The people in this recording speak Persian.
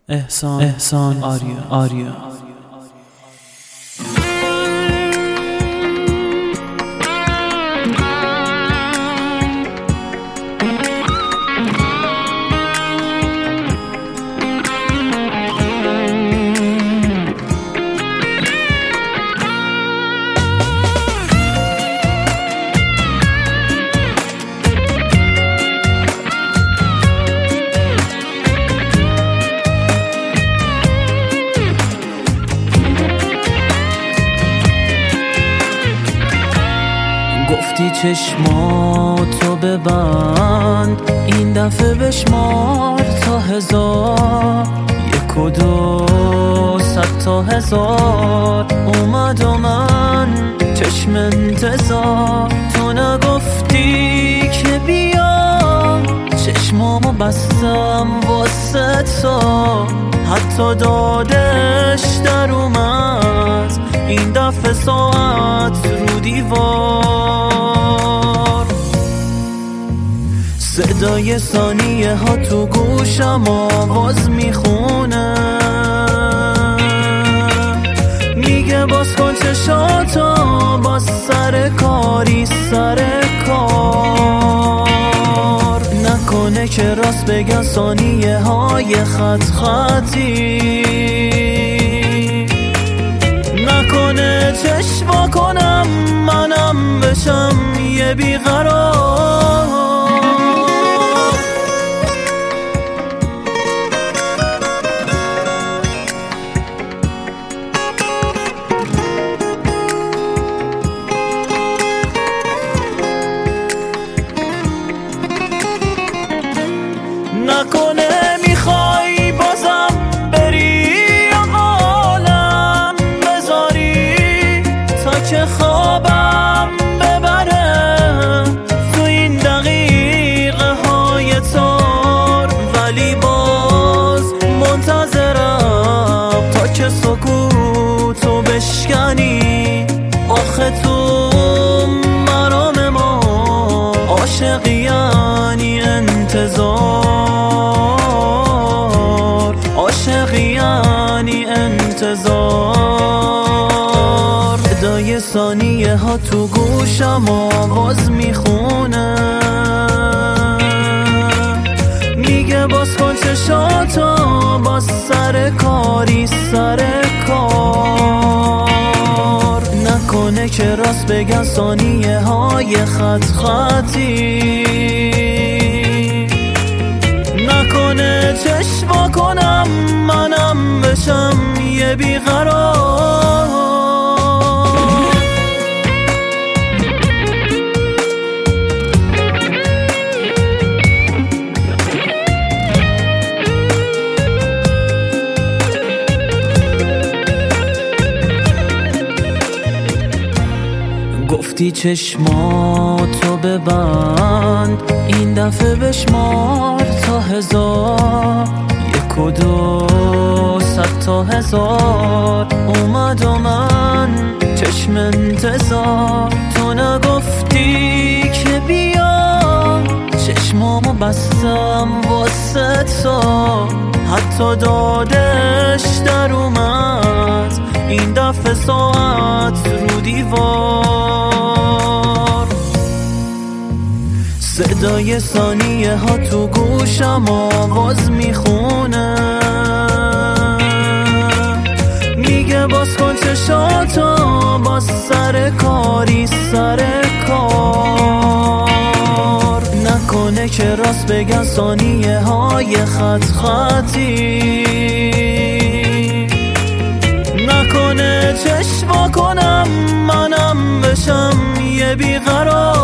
احسان آریا گفتی چشماتو ببند، این دفعه بشمار تا 1000، 1 و 2 100 تا 1000. اومد و من چشم انتظار، تو نگفتی که بیا، چشمامو بستم واسه تو، حتی دادش در اومد این دفعه ساعت رو دیوار. صدای ثانیه ها تو گوشم آواز میخونه، میگه باز کن چشاتو، باز سر کاری سر کار. نکنه که راست بگن ثانیه های خط خطی، نکنه چشم کنم منم بشم یه بیقرار. نکنه میخوای بازم بری عالم بذاری تا که خوابم ببره تو این دقیقه های تار، ولی باز منتظرم تا که سکوتو بشکنی. آخه تو مرام ما عاشقی یعنی انتظار، عاشقی یعنی انتظار. صدای ثانیه ها تو گوشم آواز میخونه، میگه باز کن چشاتو، باز سر کاری سر کار. نکنه که راست بگن ثانیه های خط خطی، نکنه چشم کنم منم بشم یه بیقرار. گفتی چشماتو ببند، این دفعه بشمار تا 1000، 1 و 2 100 تا 1000. اومد و من چشم انتظار، تو نگفتی که بیا، چشمامو بستم واسه تو، حتی دادش در اومد این دفعه ساعت رو دیوار. صدای ثانیه ها تو گوشم آواز میخونه، میگه باز کن چشاتو، باز سر کاری سر کار. نکنه که راست بگن ثانیه های خط خطی، نکنه چشم کنم منم بشم یه بیقرار.